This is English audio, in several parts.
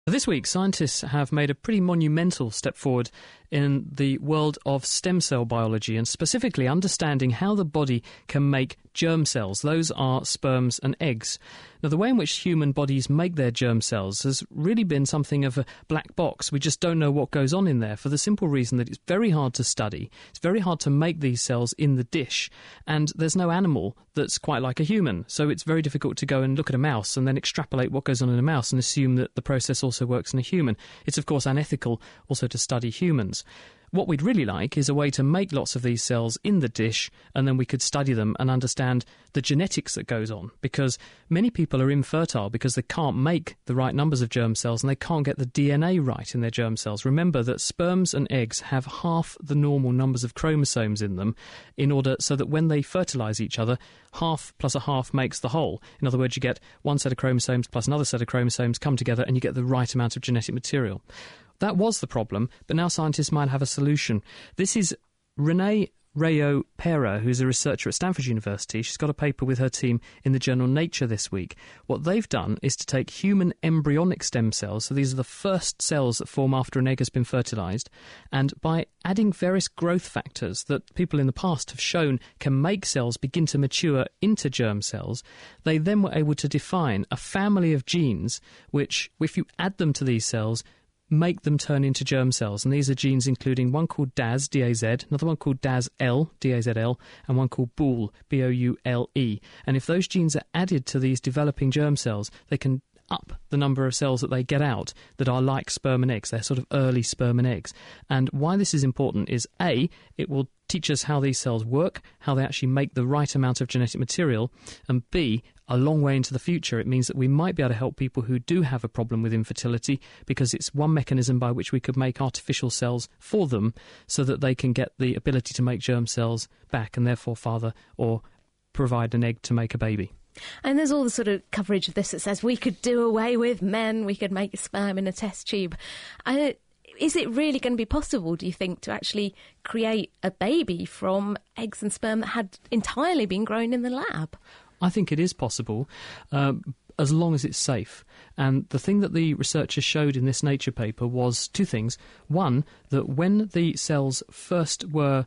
This week, scientists have made a pretty monumental step forward in the world of stem cell biology and specifically understanding how the body can make germ cells. Those are sperms and eggs. Now, the way in which human bodies make their germ cells has really been something of a black box. We just don't know what goes on in there for the simple reason that it's very hard to study. It's very hard to make these cells in the dish, and there's no animal that's quite like a human. So it's very difficult to go and look at a mouse and then extrapolate what goes on in a mouse and assume that the process also works in a human. It's, of course, unethical also to study humans. What we'd really like is a way to make lots of these cells in the dish, and then we could study them and understand the genetics that goes on, because many people are infertile because they can't make the right numbers of germ cells and they can't get the DNA right in their germ cells. Remember that sperms and eggs have half the normal numbers of chromosomes in them in order so that when they fertilize each other, half plus a half makes the whole. In other words, you get one set of chromosomes plus another set of chromosomes come together and you get the right amount of genetic material. That was the problem, but now scientists might have a solution. This is Renee Rayo-Pera, who's a researcher at Stanford University. She's got a paper with her team in the journal Nature this week. What they've done is to take human embryonic stem cells, so these are the first cells that form after an egg has been fertilized, and by adding various growth factors that people in the past have shown can make cells begin to mature into germ cells, they then were able to define a family of genes which, if you add them to these cells, make them turn into germ cells. And these are genes including one called DAZ, D-A-Z, another one called DAZ-L, D-A-Z-L, and one called BOULE, B-O-U-L-E. And if those genes are added to these developing germ cells, they can up the number of cells that they get out that are like sperm and eggs. They're sort of early sperm and eggs. And why this is important is, A, it will teach us how these cells work, how they actually make the right amount of genetic material, and B, a long way into the future, it means that we might be able to help people who do have a problem with infertility, because it's one mechanism by which we could make artificial cells for them so that they can get the ability to make germ cells back and therefore father or provide an egg to make a baby. And there's all the sort of coverage of this that says we could do away with men, we could make sperm in a test tube. Is it really going to be possible, do you think, to actually create a baby from eggs and sperm that had entirely been grown in the lab? I think it is possible, as long as it's safe. And the thing that the researchers showed in this Nature paper was two things. One, that when the cells first were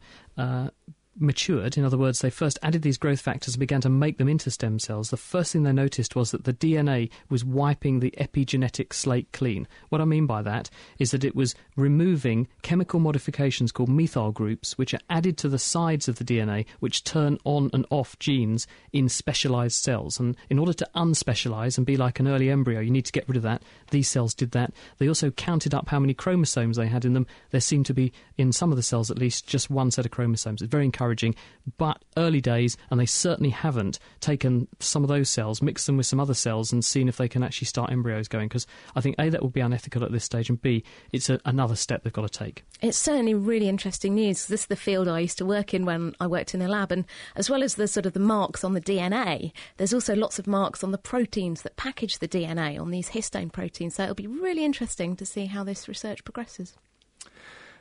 matured, in other words, they first added these growth factors and began to make them into stem cells, the first thing they noticed was that the DNA was wiping the epigenetic slate clean. What I mean by that is that it was removing chemical modifications called methyl groups, which are added to the sides of the DNA, which turn on and off genes in specialized cells. And in order to unspecialize and be like an early embryo, you need to get rid of that. These cells did that. They also counted up how many chromosomes they had in them. There seemed to be, in some of the cells at least, just one set of chromosomes. It's very encouraging, but early days, and they certainly haven't taken some of those cells, mixed them with some other cells and seen if they can actually start embryos going, because I think A, that would be unethical at this stage, and B, it's another step they've got to take. It's certainly really interesting news. This is the field I used to work in when I worked in a lab, and as well as the sort of the marks on the DNA, there's also lots of marks on the proteins that package the DNA, on these histone proteins, so it'll be really interesting to see how this research progresses.